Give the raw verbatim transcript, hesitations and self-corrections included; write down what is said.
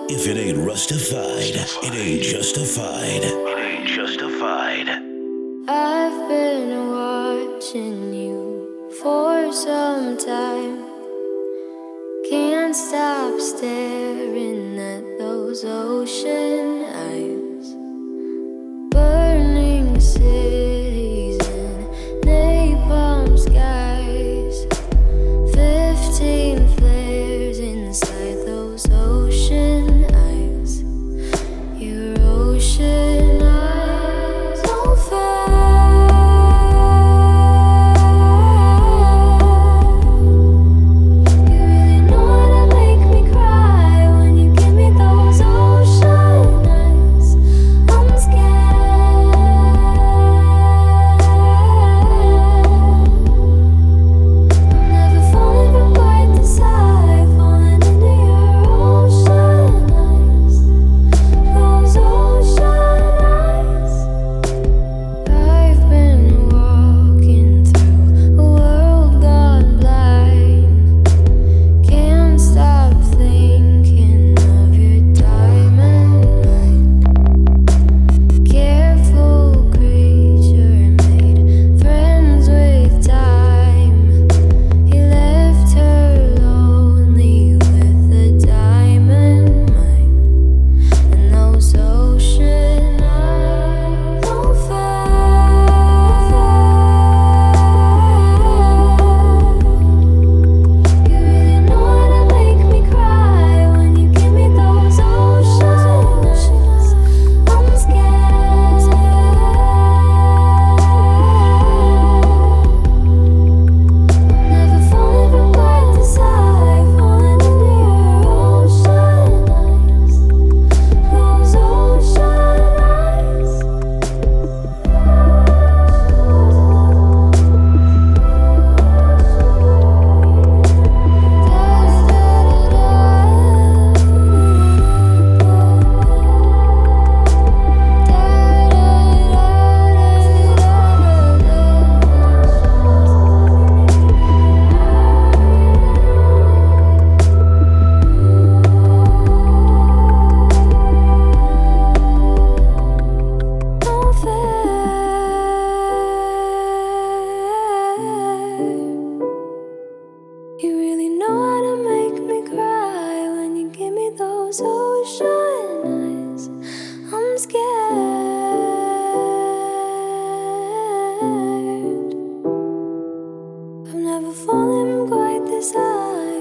If it ain't rustified, it ain't justified. It ain't justified. I've been watching you for some time. Can't stop staring at those ocean eyes. Burning cities and napalm skies. Fifteen flares inside those ocean eyes. Your ocean eyes don't fail. You really know how to make me cry when you give me those ocean eyes. I'm scared. I'm never falling from quite this high, falling into your ocean eyes. Those ocean eyes. I've been walking through a world gone blind. Can't stop thinking of your diamond mind. Careful creature made friends with time. He left her lonely with a diamond mind. And those ocean eyes don't fail. You really know how to make me cry when you give me those ocean eyes. I'm scared. Never falling from quite this high, falling into your ocean eyes. Those ocean eyes. Don't fail. You really know how to make me cry when you give me those ocean eyes. I'm scared. I'm never falling quite this high.